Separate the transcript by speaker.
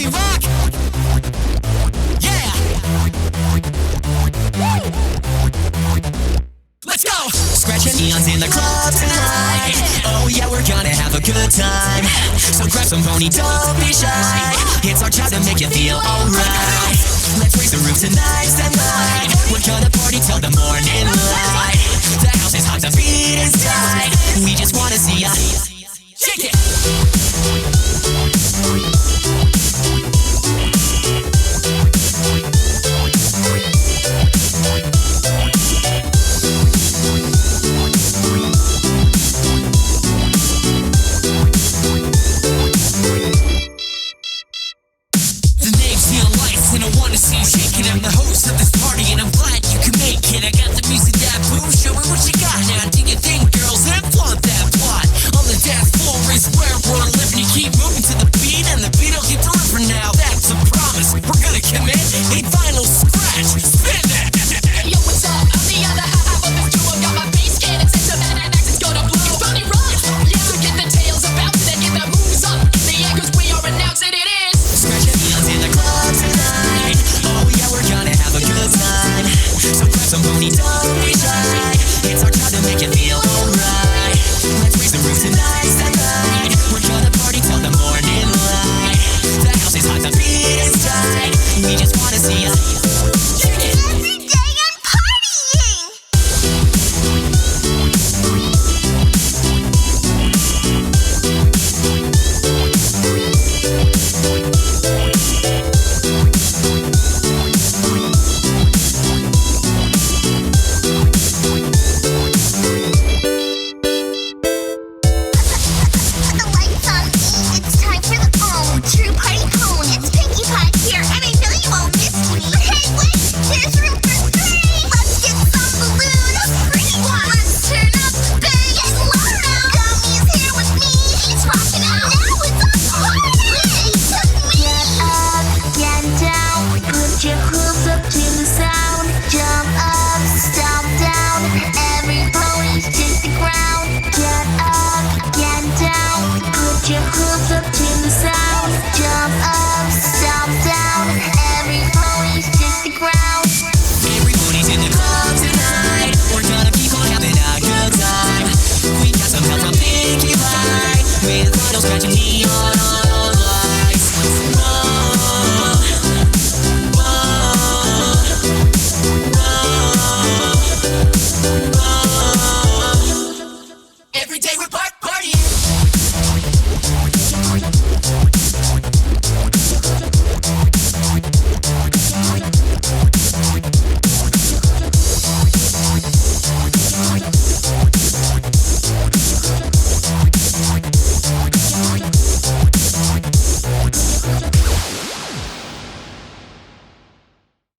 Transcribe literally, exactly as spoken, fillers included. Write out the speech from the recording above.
Speaker 1: pony rock. Yeah. Let's go. Scratching neons in the club tonight. Oh yeah, we're gonna have a good time. So grab some pony, don't be shy. It's our job to make you feel alright. Let's raise the roof tonight, tonight. We're gonna party till the morning light. The house is hot, the beat is tight. We just wanna see ya shake it. And I wanna see you shaking. I'm the host of this party and I'm glad you can make it. I got the music that moves, show me what you got now. Do you think girls and flaunt that plot? On the dance floor is where we're living. You keep moving to the beat and the beat will keep delivering now. That's a promise, we're gonna commit. A final scratch, spin that.
Speaker 2: Yo, what's up? I'm the other half of this duo. Got my bass cannon set to man and axe, it's gonna blow. Funny rock, yeah, so get the tails about it and get the moves up in the air, cause we are announcing it is
Speaker 1: Scratching neons in the club tonight. Oh yeah, we're gonna have a good time. So grab some pony, don't be shy. It's our time to make you feel alright. Let's raise the roof tonight, tonight. We're gonna party till the morning light. The house is hot, the beat is tight. We just wanna see ya shake it.
Speaker 3: Every day I'm partying. The lights on me, it's time for the own true party cone. It's Pinkie Pie here, and I know you won't miss me. But hey, wait, there's room for three. Let's get some balloons, pretty one. Let's turn up the bass, get loud. Gummy's here with me, he's rocking out. Now it's a party. Listen to me. Get up, get down, put your hooves up to the sound. Jump up, stomp down, every pony hit the ground. Get up, get down, put your hooves up to